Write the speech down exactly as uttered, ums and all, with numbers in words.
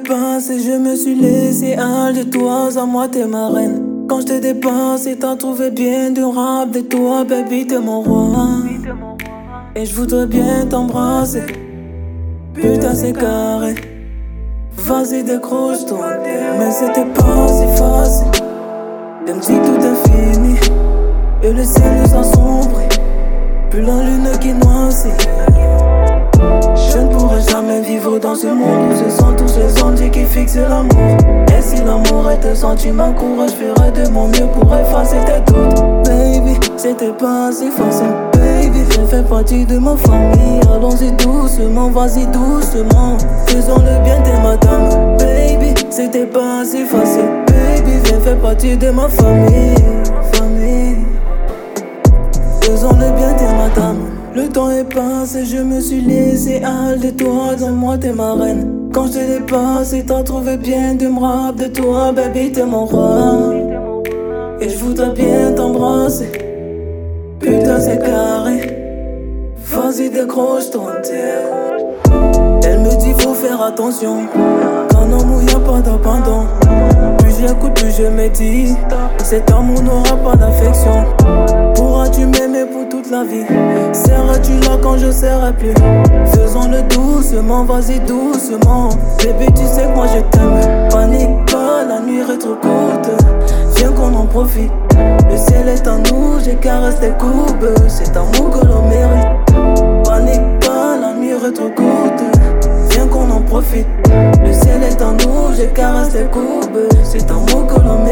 dépassé, je me suis laissé aller. De toi à moi, t'es ma reine. Quand je t'ai dépassé, t'as trouvé bien du rap. De toi, baby, t'es mon roi. Et je voudrais bien t'embrasser. Putain, c'est carré. Vas-y, décroche-toi. Mais c'était pas si facile. Même si tout est fini et le ciel nous assombrit, plus la lune qui noircit. Je ne pourrai jamais vivre dans ce monde où ce sont tous les ondes qui fixent l'amour. Et si l'amour est un sentiment courant, je ferai de mon mieux pour effacer tes doutes. Baby, c'était pas si facile. Baby, je fais partie de ma famille. Allons-y doucement, vas-y doucement. Faisons le bien, t'es madame. Baby, c'était pas si facile. Baby, viens faire partie de ma famille. Famille. Faisons le bien, t'es madame. Le temps est passé, je me suis laissé aller. Toi, dans moi, t'es ma reine. Quand je t'ai dépassé, t'as trouvé bien de me rap. De toi, baby, t'es mon roi. Et je voudrais bien t'embrasser. Putain, c'est carré. Vas-y, décroche ton terre. Elle me dit, faut faire attention. Qu'en amour, y'a pas d'abandon. Plus j'écoute, plus je me dis, cet amour n'aura pas d'affection. Pourras-tu m'aimer pour toute la vie? Seras-tu là quand je serai plus? Faisons-le doucement, vas-y doucement. Baby, tu sais que moi je t'aime. Panique pas, la nuit est trop courte. Viens qu'on en profite. Le ciel est en nous, je caresse tes courbes. C'est amour que l'on mérite. Panique pas, la nuit est trop courte. Viens qu'on en profite. Le ciel est en nous, je caresse tes courbes. C'est amour que l'on mérite.